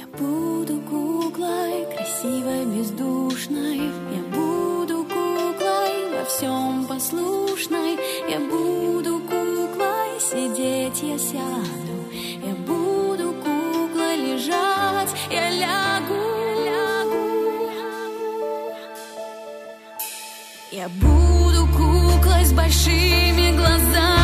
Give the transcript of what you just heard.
Я буду куклой, красивой, бездушной. Я буду куклой, во всем послушной. Я буду куклой, сидеть я сяду. Я буду куклой, лежать я лягу. Я буду куклой с большими глазами.